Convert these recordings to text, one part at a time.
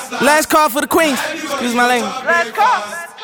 Last call for the queens. Excuse my language. Last call.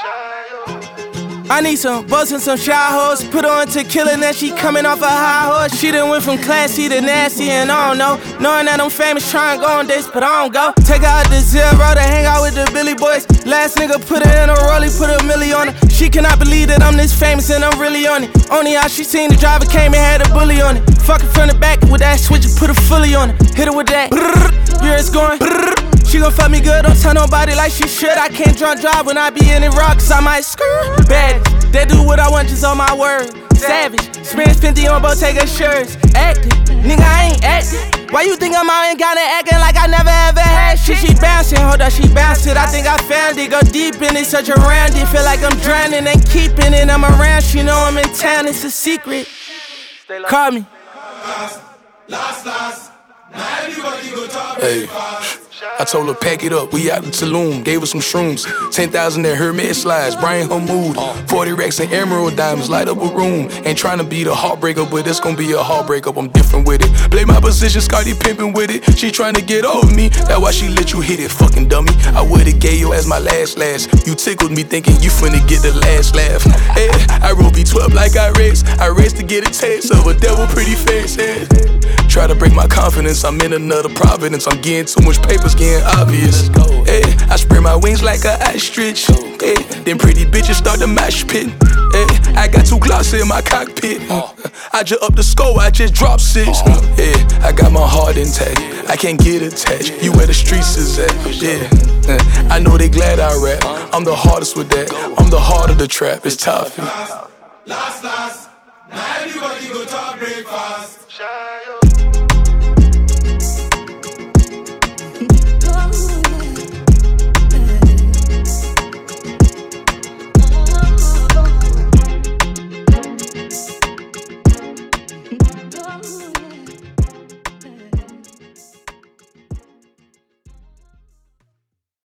I need some buzz and some shy hoes. Put her on tequila, now she coming off a high horse. She done went from classy to nasty, and I don't know. Knowing that I'm famous, trying to go on dates, but I don't go. Take her out to Zero to hang out with the Billy Boys. Last nigga put her in a rollie, put a milli on her. She cannot believe that I'm this famous and I'm really on it. Only how she seen the driver came and had a bully on it. Fuck it from the back with that switch and put a fully on it. Hit her with that. Yeah, it's going. She gon' fuck me good, don't tell nobody like she should. I can't drunk drive when I be in it raw, cause I might skirt. Bad, they do what I want, just on my word. Savage, spend 50 on Bottega shirts. Acting, nigga, I ain't acting. Why you think I'm out and got it acting like I never ever had shit? She bouncing, hold up, she bouncing. I think I found it, go deep in it, search around it. Feel like I'm drowning, ain't keeping it. I'm around, she know I'm in town, it's a secret. Call me. Last, now everybody go talk. Hey, I told her pack it up, we out in Tulum, gave her some shrooms, 10,000 that Hermes slides, brighten her mood, 40 racks and emerald diamonds, light up a room. Ain't tryna be the heartbreaker, but it's gon' be a heartbreaker, I'm different with it. Play my position, Scotty pimpin' with it. She tryna get over me, that's why she let you hit it, fucking dummy. I would've gave you as my last. You tickled me thinking you finna get the last laugh. Hey, I roll B12 like I race to get a taste of a devil pretty face. Hey. Try to break my confidence, I'm in another providence. I'm getting too much papers, getting obvious. Hey, I spread my wings like an ostrich. Hey, then pretty bitches start to mash pit. Hey, I got 2 Glocks in my cockpit. I just up the score, I just dropped 6. Hey, I got my heart intact, I can't get attached. You where the streets is at, yeah. I know they glad I rap, I'm the hardest with that. I'm the heart of the trap, it's tough. Last, now everybody